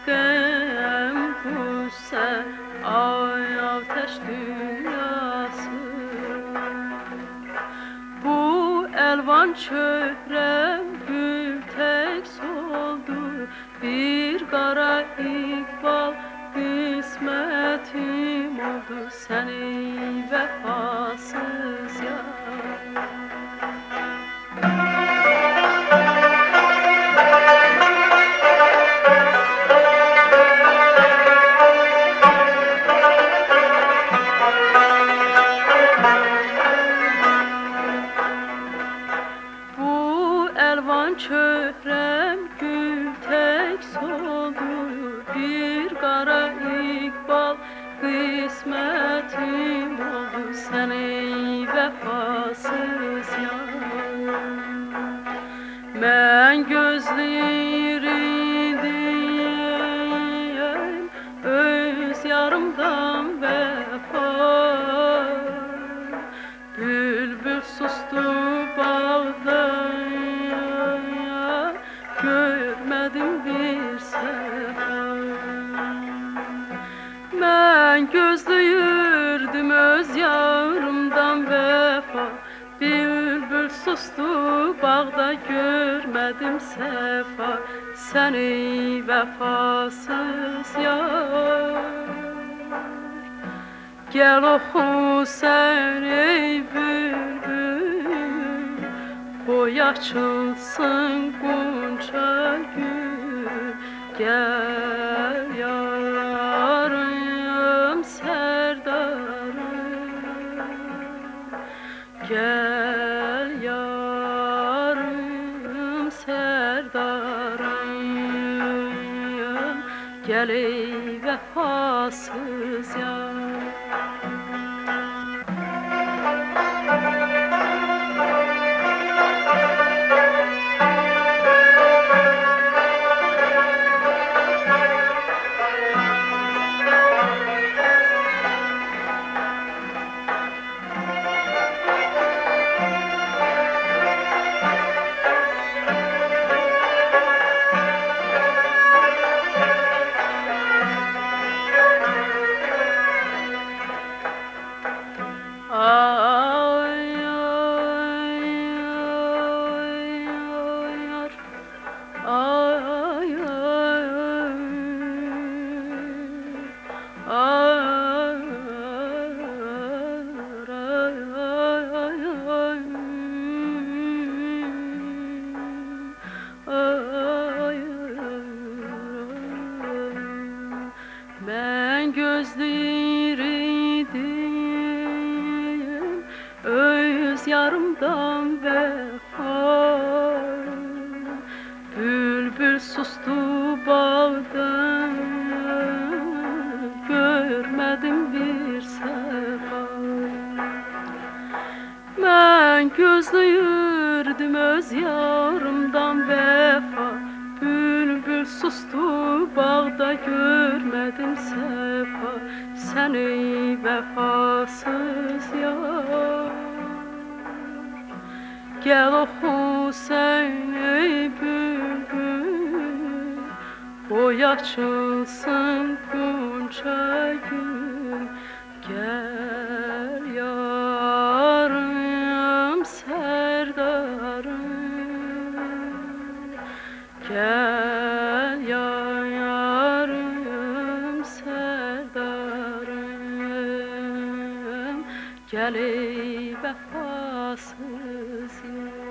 Gem qüssə ay ateş dünyası. Bu elvan çöhrəm gül tek soldu, bir qara iqbal qismətim oldu, səni vəfasız yar. Elvan çöhrəm gül tek soldu, bir qara iqbal qismətim oldu, səni vəfasız yar. Mən gözləyirdim öz yarımdan vəfa, bülbül sustu bağda, görmədim bir səfa. Mən gözləyirdim öz yarımdan vəfa, bülbül sustu bağda, görmədim səfa, səni vəfasız yar. Gəl oxu sən ey bülbül, qoy açılsın Gonca gül. Gəl yarım sərdarım, gəl yarım sərdarım, gəl ey vəfasız yar. Ben gözləyirdim öz yarımdan vəfa, bülbül sustu bağdan, görmədim bir səfa. Mən gözləyirdim öz yarımdan vəfa, bülbül sustu bağda, görmədim səfa, səni vəfasız yar. Gəl oxu sən ey bülbül, qoy açılsın Gonca gül. Gəl yarım sərdarım, gəl yarım sərdarım, gəl ey vəfasız yar.